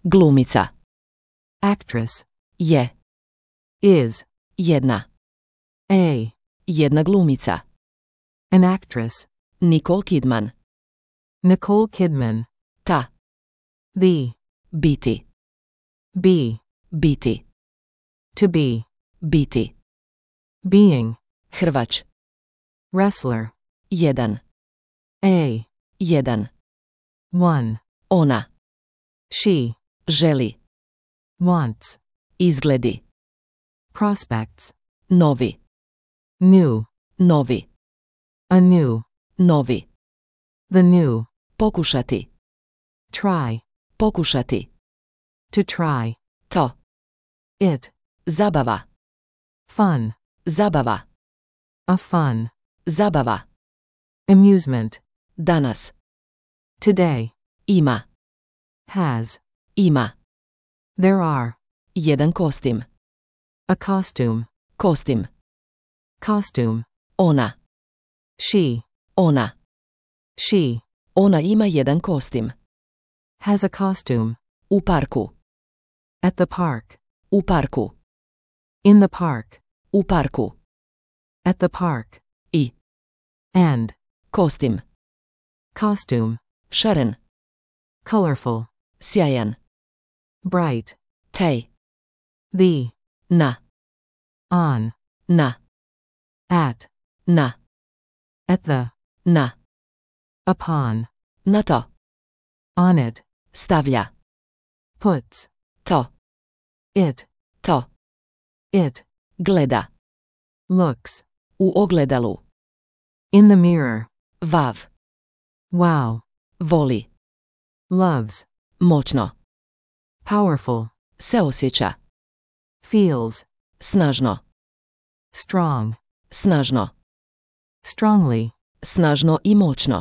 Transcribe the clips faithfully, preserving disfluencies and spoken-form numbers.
Glumica. Actress. Je. Is. Jedna. A. Jedna glumica. An actress. Nicole Kidman. Nicole Kidman. Ta. The. Biti. Be. Biti. To be. Biti. Being. Hrvač. Wrestler. Jedan. A. Jedan. One. Ona. She. Želi. Wants. Izgledi. Prospects. Novi. New. Novi. Anew. Novi. The new. Pokušati. Try. Pokušati. To try. To. It. Zabava. Fun. Zabava. A fun. Zabava. Amusement. Danas. Today. Ima. Has. Ima. There are. Jedan kostim. A costume. Kostim. Costume. Ona. She. Ona. She. Ona ima jedan kostim. Has a costume. U parku. At the park. U parku. In the park. U parku. At the park. I. And. Kostim. Costume. Šaren. Colorful. Sjajan. Bright. Tej. The. Na. On. Na. At. Na. At the. Na. Upon. Na to. On it. Stavlja. Puts. To. It. To. It. Gleda. Looks. U ogledalu. In the mirror. Vav. Wow. Voli. Loves. Moćno. Powerful. Se osjeća. Feels. Snažno. Strong. Snažno. Strongly. Snažno i moćno.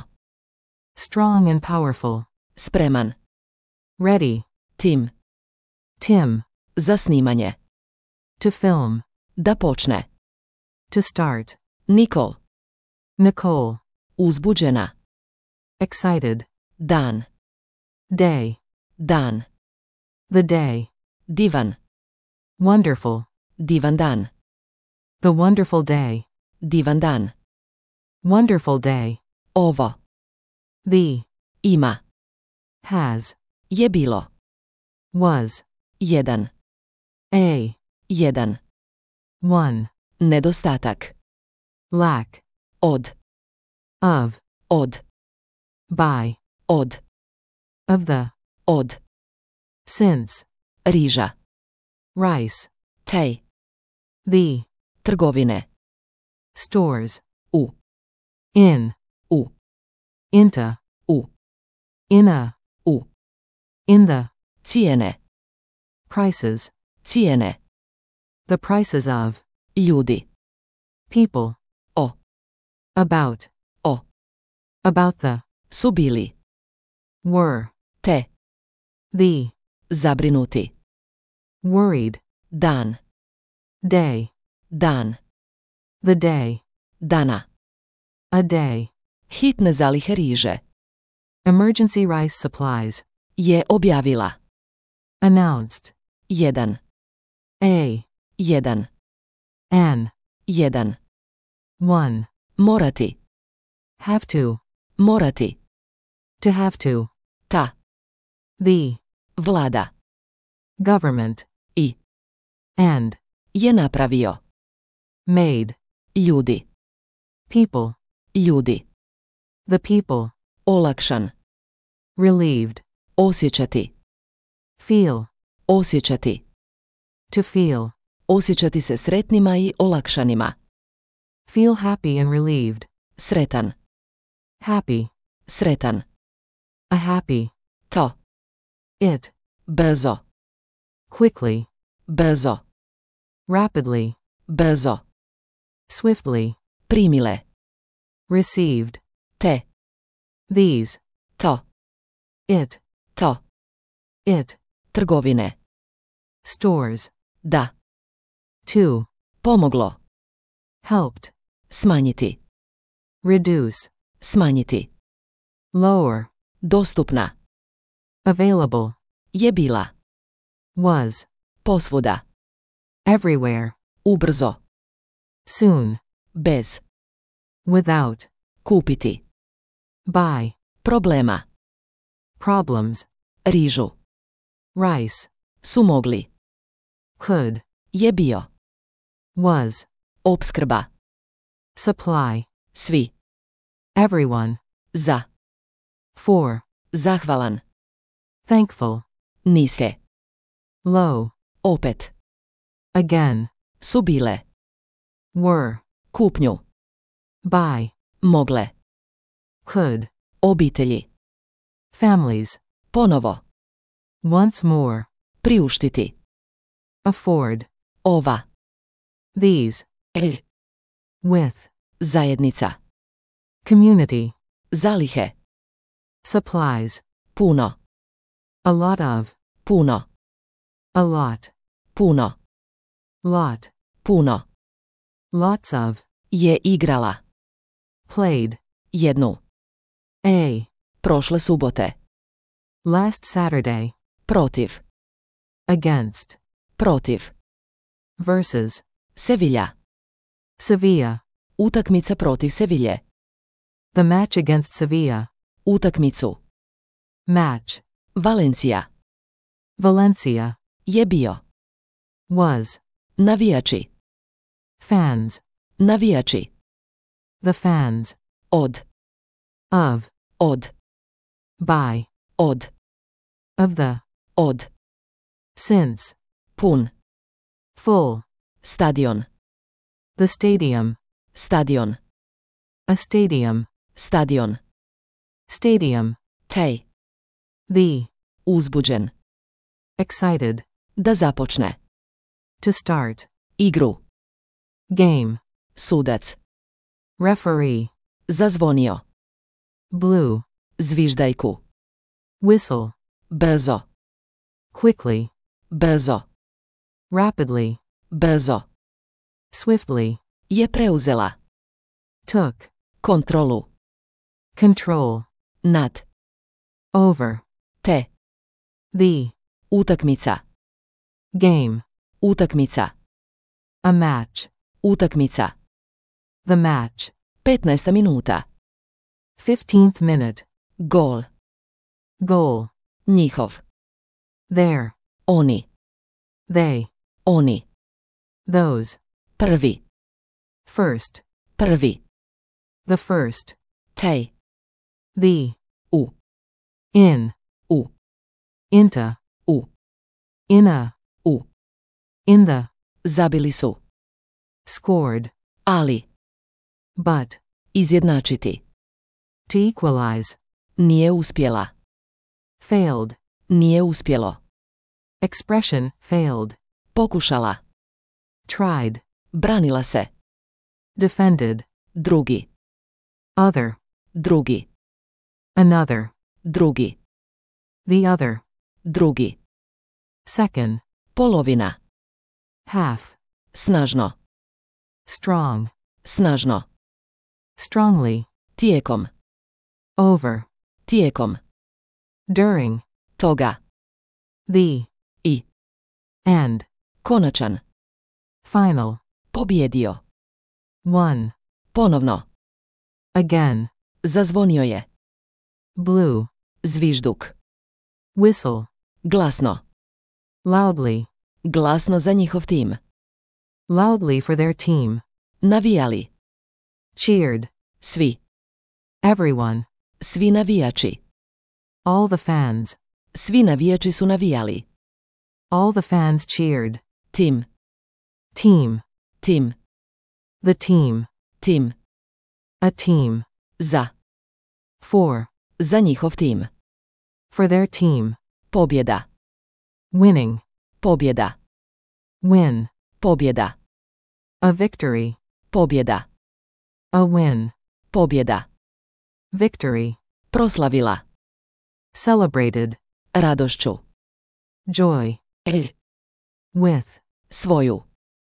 Strong and powerful. Spreman. Ready. Tim. Tim. Za snimanje. To film. Da počne. To start. Nicole. Nicole. Uzbuđena. Excited. Dan. Day. Dan. The day. Divan. Wonderful. Divan dan. The wonderful day. Divan dan. Wonderful day. Ovo. The. Ima. Has. Je bilo. Was. Jedan. A. Jedan. One. Nedostatak. Lack. Od. Of. Od. By. Od. Of the. Od. Since. Riža. Rice. Tej. The. Trgovine. Stores. U. In. U. Into. U. In a. U. In the. Cijene. Prices. Cijene. The prices of. Ljudi. People. O. About. O. About the. Su bili. Were. Te. The. Zabrinuti. Worried. Dan. Day. Dan. The day. Dana. A day. Hitne zalihe riže. Emergency rice supplies. Je objavila. Announced. Jedan. A. Jedan. An. Jedan. One. Morati. Have to. Morati. To have to. Ta. The. Vlada. Government. I. And. Je napravio. Made. Ljudi. People. Ljudi. The people. Olakšan. Relieved. Osjećati. Feel. Osjećati. To feel. Osjećati se sretnima i olakšanima. Feel happy and relieved. Sretan. Happy. Sretan. A happy. To. It. Brzo. Quickly. Brzo. Rapidly. Brzo. Swiftly. Primile. Received. Te. These. To. It. To. It. Trgovine. Stores. Da. To. Pomoglo. Helped. Smanjiti. Reduce. Smanjiti. Lower. Dostupna. Available. Je bila. Was. Posvuda. Everywhere. Ubrzo. Soon. Bez. Without. Kupiti. Buy. Problema. Problems. Rižu. Rice. Su mogli. Could. Je bio. Was. Opskrba. Supply. Svi. Everyone. Za. For. Zahvalan. Thankful. Niske. Low. Opet. Again. Su bile. Were. Kupnju. Buy. Mogle. Could. Obitelji. Families. Ponovo. Once more. Priuštiti. Afford. Ova. These. L. With. Zajednica. Community. Zalihe. Supplies. Puno. A lot of. Puno. A lot. Puno. Lot. Puno. Lots of. Je igrala. Played. Jednu. A. Prošle subote. Last Saturday. Protiv. Against. Protiv. Versus. Sevilla. Sevilla. Utakmica protiv Sevilje. The match against Sevilla. Utakmicu. Match. Valencija. Valencia. Je bio. Was. Navijači. Fans. Navijači. The fans. Od. Of. Od. By. Od. Of the. Od. Since. Pun. Full. Stadion. The stadium. Stadion. A stadium. Stadion. Stadium. Tej. The. Uzbuđen. Excited. Da započne. To start. Igru. Game. Sudac. Referee. Zazvonio. Blue. Zviždajku. Whistle. Brzo. Quickly. Brzo. Rapidly. Brzo. Swiftly. Je preuzela. Took. Kontrolu. Control. Nad. Over. Te. The. Utakmica. Game. Utakmica. A match. Utakmica. The match. petnaesta minuta. fifteenth minute. Gol. Goal. Njihov. There. Oni. They. Oni. Those. Prvi. First. Prvi. The first. Tej. The. U. In. U. Into. U. In a. U. In the. Zabili su. Scored. Ali. But. Izjednačiti. To equalize. Nije uspjela. Failed. Nije uspjelo. Expression. Failed. Pokušala. Tried. Branila se. Defended. Drugi. Other. Drugi. Another. Drugi. The other. Drugi. Second. Polovina. Half. Snažno. Strong. Snažno. Strongly. Tijekom. Over. Tijekom. During. Toga. The. I. And. Konačan. Final. Pobjedio. One. Ponovno. Again. Zazvonio je. Blue. Zvižduk. Whistle. Glasno. Loudly. Glasno za njihov tim. Loudly for their team. Navijali. Cheered. Svi. Everyone. Svi navijači. All the fans. Svi navijači su navijali. All the fans cheered. Tim. Team. Tim. The team. Tim. A team. Za. For. Za njihov tim. For their team. Pobjeda. Winning. Pobjeda. Win. Pobjeda. A victory. Pobjeda. A win. Pobjeda. Victory. Proslavila. Celebrated. Radošću. Joy. L. With. Svoju.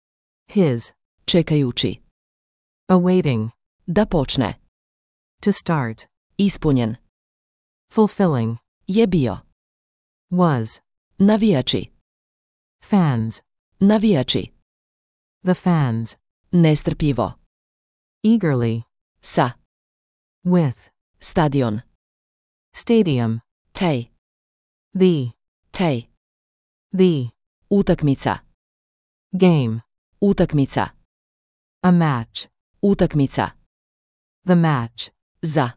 His. Čekajući. Awaiting. Da počne. To start. Ispunjen. Fulfilling. Je bio. Was. Navijači. Fans. Navijači. The fans. Nestrpljivo. Eagerly. Sa. With. Stadion. Stadium. Tej. The. Tej. The. Utakmica. Game. Utakmica. A match. Utakmica. The match. Za.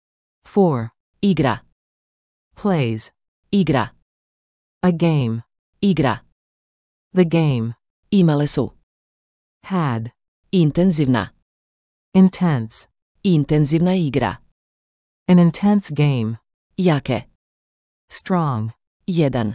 For. Igra. Plays. Igra. A game. Igra. The game. Imale su. Had. Intenzivna. Intense. Intenzivna igra. An intense game. Jake. Strong. Jedan.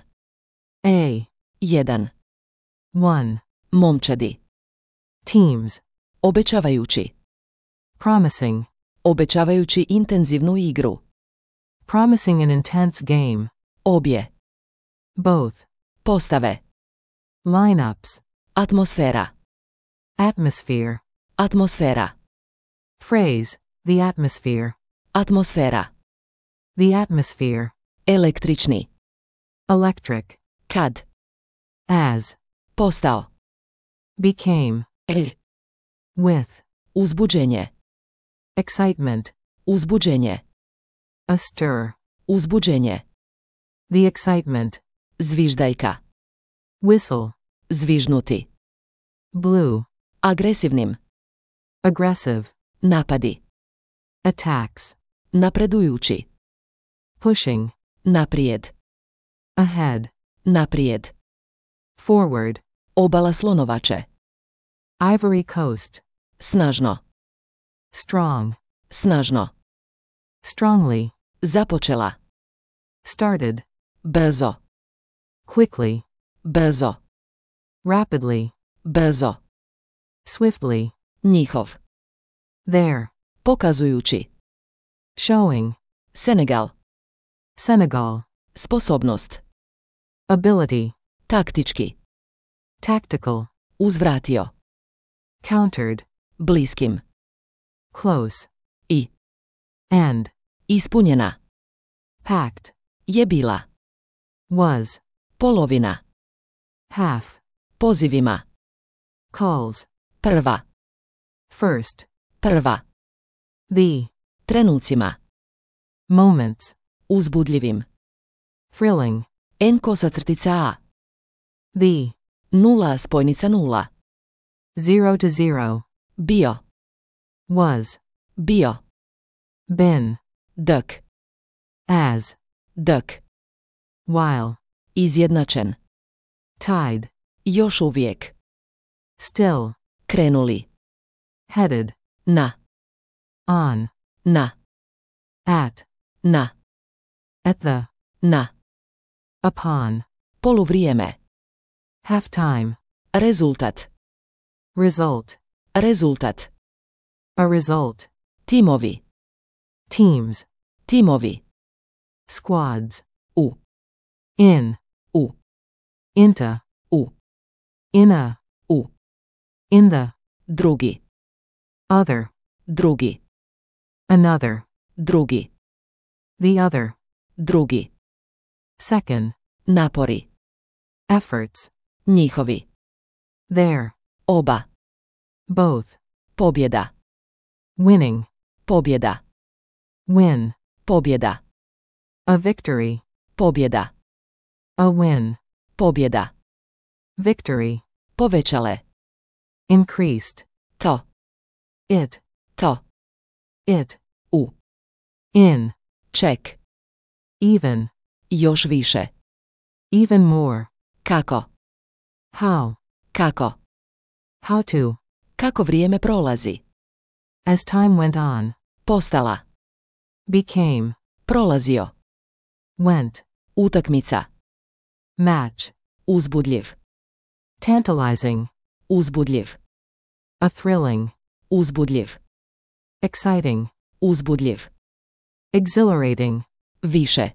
A. Jedan. One. Momčadi. Teams. Obećavajući. Promising. Obećavajući intenzivnu igru. Promising an intense game. Obje. Both. Postave. Lineups. Atmosfera. Atmosphere. Atmosfera. Phrase. The atmosphere. Atmosfera. The atmosphere. Električni. Electric. Kad. As. Postao. Became. El. With. Uzbuđenje. Excitement. Uzbuđenje. A stir. Uzbuđenje. The excitement. Zviždajka. Whistle. Zvižnuti. Blue. Agresivnim. Aggressive. Napadi. Attacks. Napredujući. Pushing. Naprijed. Ahead. Naprijed. Forward. Obala slonovače. Ivory Coast. Snažno. Strong. Snažno. Strongly. Započela. Started. Brzo. Quickly. Brzo. Rapidly. Brzo. Swiftly. Njihov. There. Pokazujući. Showing. Senegal. Senegal. Sposobnost. Ability. Taktički. Tactical. Uzvratio. Countered. Bliskim. Close. I. And. Ispunjena. Packed. Je bila. Was. Polovina. Half. Pozivima. Calls. Prva. First. Prva. The. Trenucima. Moments. Uzbudljivim. Thrilling. N kosa crtica A. The. Nula spojnica nula. Zero to zero. Bio. Was. Bio. Been. Dk. As. Dk. While. Izjednačen. Tied. Još uvijek. Still. Krenuli. Headed. Na. On. Na. At. Na. At the. Na. Upon. Poluvrijeme. Half time. Rezultat. Result. Rezultat. A result. Timovi. Teams. Timovi. Squads. U. In. U. Into. U. In a. U. In the. Drugi. Other. Drugi. Another. Drugi. The other. Drugi. Second. Napori. Efforts. Njihovi. There. Oba. Both. Pobjeda. Winning. Pobjeda. Win. Pobjeda. A victory. Pobjeda. A win. Pobjeda. Victory. Povećale. Increased. To. It. To. It. U. In. Ček. Even. Još više. Even more. Kako. How. Kako. How to. Kako vrijeme prolazi. As time went on. Postala. Became. Prolazio. Went. Utakmica. Match. Uzbudljiv. Tantalizing. Uzbudljiv. A thrilling. Uzbudljiv. Exciting. Uzbudljiv. Exhilarating. Više.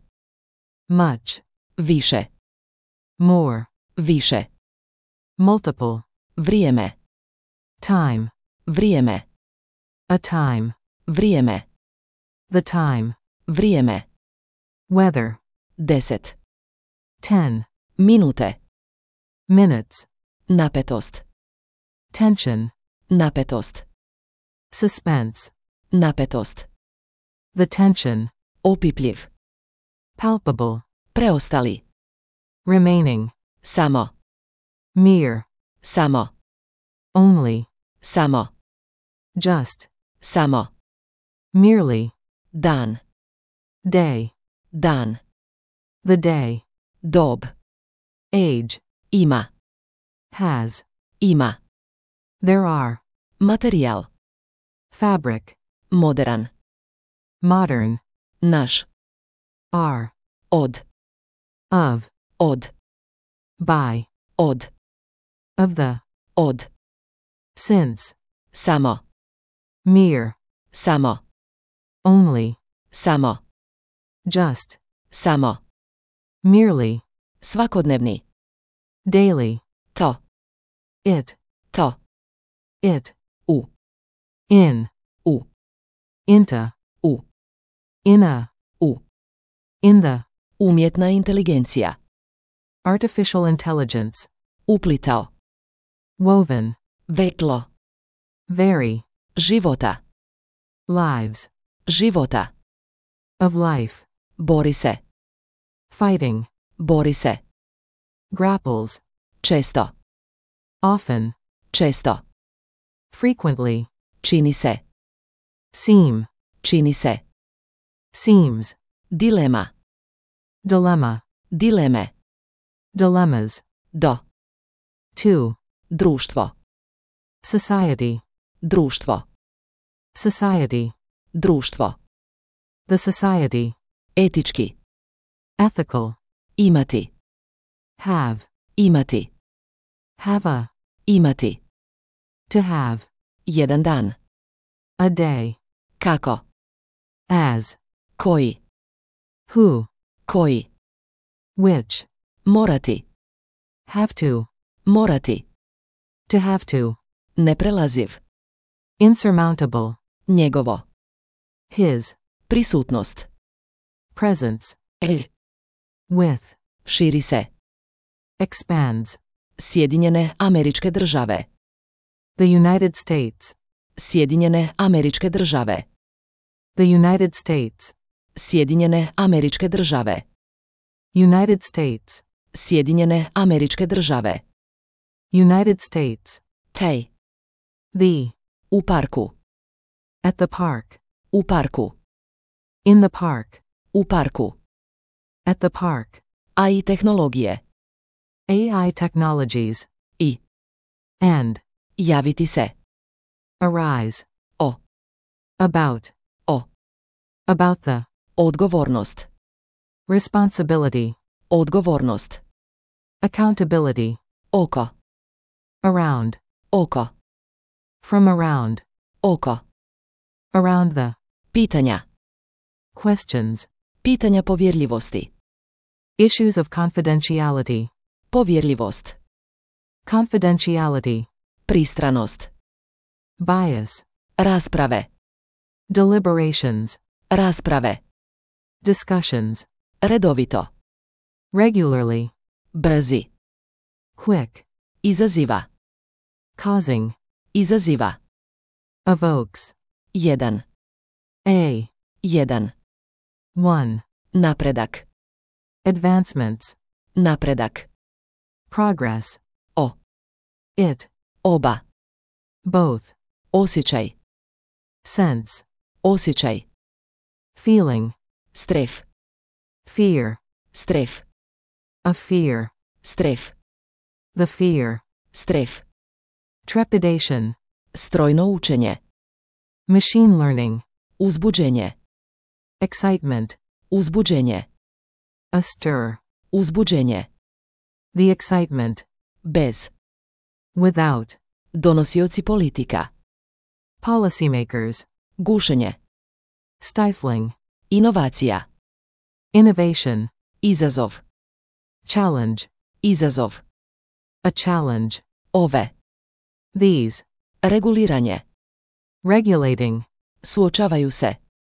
Much. Više. More. Više. Multiple. Vrijeme. Time. Vrijeme. A time. Vrijeme. The time. Vrijeme. Weather. Deset. Ten. Minute. minutes, Napetost. tension, Napetost. suspense, Napetost. the tension, Opipljiv. palpable, Preostali. remaining, Samo. mere, Samo. only, Samo. just, Samo. merely, Dan. day, Dan. the day, Dob. age, Ima. has, Ima. there are, Materijal. fabric, Modern. modern, Naš. are, Od. of, Od. by, Od. of the, Od. since, Samo. mere, Samo. only, Samo. just, Samo. merely, Svakodnevni. daily, To. it, To. it, U. in, U. into, U. in a, U. in the, Umjetna inteligencija. artificial intelligence, Uplitao. woven, Vetlo. vary, Života. lives, Života. of life, Bori se. fighting, Bori se. grapples, Često. often, Često. frequently, Čini se. seem, Čini se. seems, Dilema. dilemma, Dileme. dilemmas, Do. to, Društvo. society, Društvo. society, Društvo. the society, Etički. ethical, Imati. have, Imati. have a, Imati. to have, Jedan dan. a day, Kako. as, Koji. who, Koji. which, Morati. have to, Morati. to have to, Neprelaziv. insurmountable, Njegovo. his, Prisutnost. presence, E. with, Širi se. expands, Sjedinjene Američke Države. the United States, Sjedinjene Američke Države. the United States, Sjedinjene Američke Države. United States, Sjedinjene Američke Države. United States, Tej. the, U parku. at the park, U parku. in the park, U parku. at the park, A I tehnologije. A I technologies, I. and, Javiti se. arise, O. about, O. about the, Odgovornost. responsibility, Odgovornost. accountability, Oko. around, Oko. from around, Oko. around the, Pitanja. questions, Pitanja povjerljivosti. issues of confidentiality, Povjerljivost. confidentiality, Pristranost. bias, Rasprave. deliberations, Rasprave. discussions, Redovito. regularly, Brzi. quick, Izaziva. causing, Izaziva. evokes, Jedan. a, Jedan. one, Napredak. advancements, Napredak. progress, O. it, Oba. both, Osjećaj. sense, Osjećaj. feeling, Stref. fear, Stref. a fear, Stref. the fear, Stref. trepidation, Strojno učenje. machine learning, Uzbuđenje. excitement, Uzbuđenje. a stir, Uzbuđenje. the excitement, Bez. without, Donosioci politika. policymakers, Gušenje. stifling, Inovacija. innovation, Izazov. challenge, Izazov. a challenge, Ove. these, Reguliranje. regulating, Suočavaju se.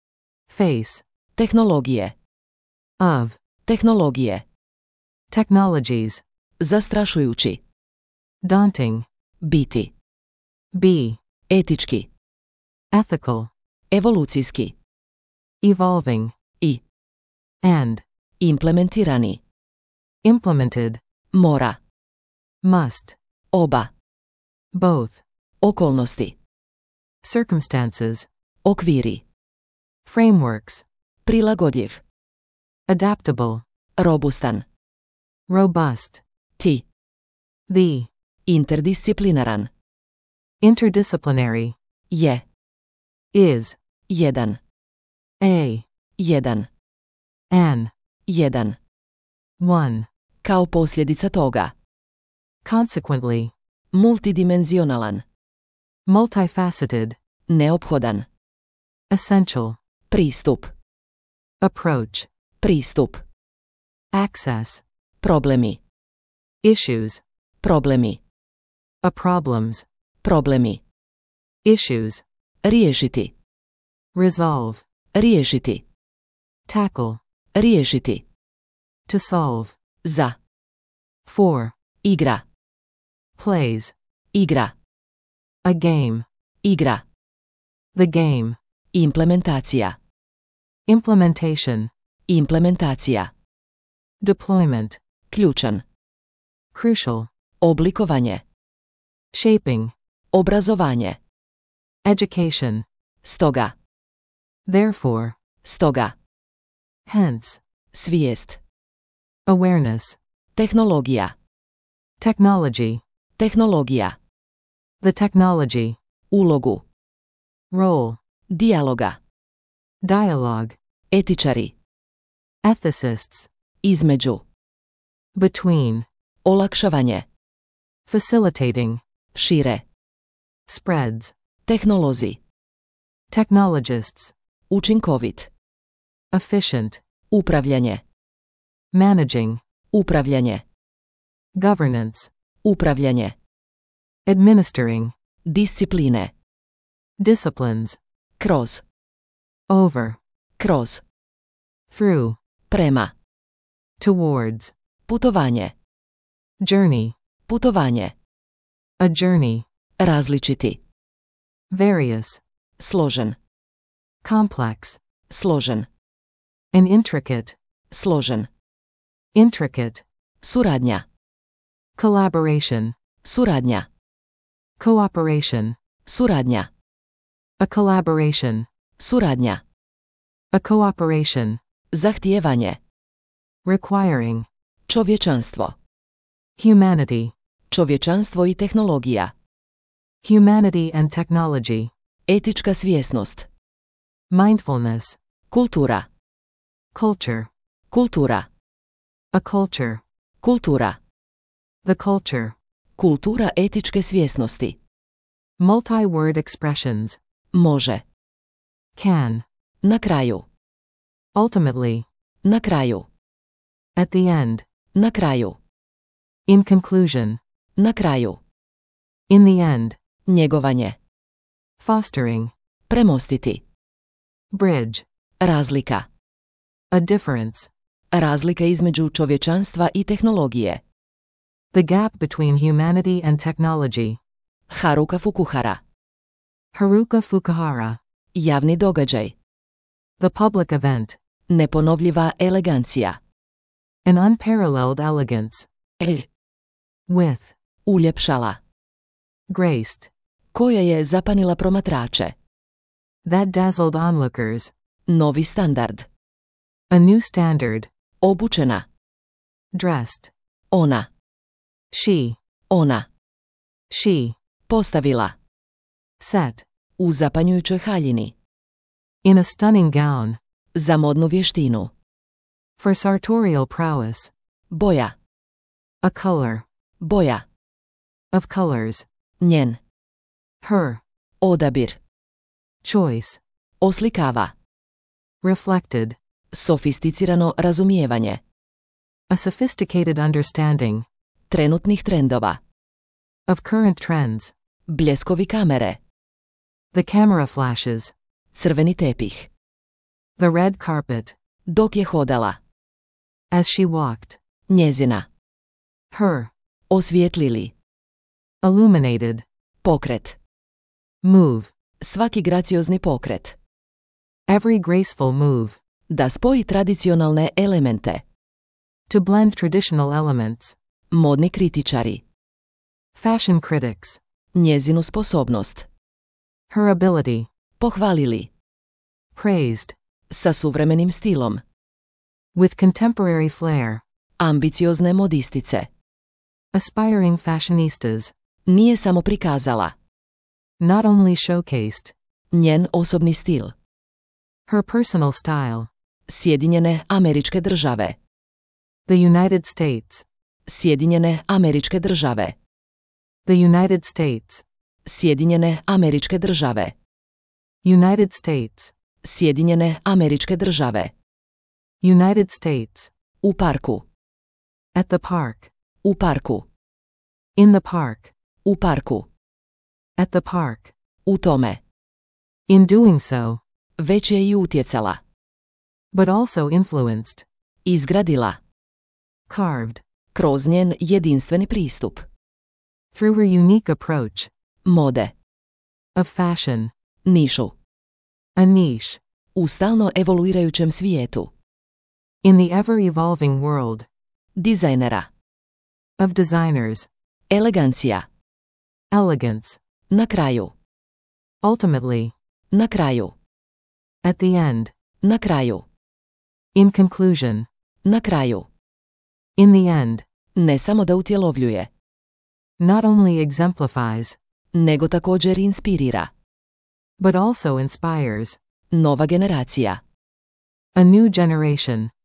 face, Tehnologije. of, Tehnologije. technologies, Zastrašujući. daunting, Biti. be, Etički. ethical, Evolucijski. evolving, I. and, Implementirani. implemented, Mora. must, Oba. both, Okolnosti. circumstances, Okviri. frameworks, Prilagodljiv. adaptable, Robustan. robust, Ti. the, Interdisciplinaran. interdisciplinary, Je. is, Jedan. a, Jedan. an, Jedan. one, Kao posljedica toga. consequently, Multidimenzionalan. multifaceted, Neophodan. essential, Pristup. approach, Pristup. access, Problemi. issues, Problemi. a problems, Problemi. issues, Riješiti. resolve, Riješiti. tackle, Riješiti. to solve, Za. for, Igra. plays, Igra. a game, Igra. the game, Implementacija. implementation, Implementacija. deployment, Ključan. crucial, Oblikovanje. shaping, Obrazovanje. education, Stoga. therefore, Stoga. hence, Svijest. awareness, Tehnologija. technology, Tehnologija. the technology, Ulogu. role, Dijaloga. dialogue, Etičari. ethicists, Između. between, Olakšavanje. facilitating, Šire. spreads, Tehnolozi. technologists, Učinkovit. efficient, Upravljanje. managing, Upravljanje. governance, Upravljanje. administering, Discipline. disciplines, Kroz. over, Kroz. through, Prema. towards, Putovanje. journey, Putovanje. a journey, Različiti. various, Složen. complex, Složen. and intricate, Složen. intricate, Suradnja. collaboration, Suradnja. cooperation, Suradnja. a collaboration, Suradnja. a cooperation, Zahtijevanje. requiring, Čovječanstvo. humanity, Čovječanstvo i tehnologija. humanity and technology, Etička svjesnost. mindfulness, Kultura. culture, Kultura. a culture, Kultura. the culture, Kultura etičke svjesnosti. multi-word expressions, Može. can, Na kraju. ultimately, Na kraju. at the end, Na kraju. in conclusion, Na kraju. in the end, Njegovanje. fostering, Premostiti. bridge, Razlika. a difference, Razlika između čovječanstva i tehnologije. the gap between humanity and technology, Haruka Fukuhara. Haruka Fukuhara, Javni događaj. the public event, Neponovljiva elegancija. an unparalleled elegance, El. with, Uljepšala. graced, Koja je zapanila promatrače. that dazzled onlookers, Novi standard. a new standard, Obučena. dressed, Ona. she, Ona. she, Postavila. set, U zapanjujućoj haljini. in a stunning gown, Za modnu vještinu. for sartorial prowess, Boja. a color, Boja. of colors, Njen. her, Odabir. choice, Oslikava. reflected, Sofisticirano razumijevanje. a sophisticated understanding, Trenutnih trendova. of current trends, Bljeskovi kamere. the camera flashes, Crveni tepih. the red carpet, Dok je hodala. as she walked, Njezina. Her. Osvijetlili. Illuminated. Pokret. Move. Svaki graciozni pokret. Every graceful move. Da spoji tradicionalne elemente. To blend traditional elements. Modni kritičari. Fashion critics. Njezinu sposobnost. Her ability. Pohvalili. Praised. Sa suvremenim stilom. With contemporary flair. Ambiciozne modistice. Aspiring fashionistas. Nije samo prikazala. Not only showcased. Njen osobni stil. Her personal style. Sjedinjene Američke Države. The United States. Sjedinjene Američke Države. The United States. Sjedinjene Američke Države. United States. Sjedinjene Američke Države. United States. U parku. At the park. U parku. In the park. U parku. At the park. U tome. In doing so. Već je i utjecala. But also influenced. Izgradila. Carved. Kroz njen jedinstveni pristup. Through her unique approach. Mode. Of fashion. Nišu. A niche. U stalno evoluirajućem svijetu. In the ever-evolving world. Dizajnera. Of designers. Elegancija. Elegance. Na kraju. Ultimately. Na kraju. At the end. Na kraju. In conclusion. Na kraju. In the end. Ne samo da utjelovljuje. Not only exemplifies. Nego također inspirira. But also inspires. Nova generacija. A new generation.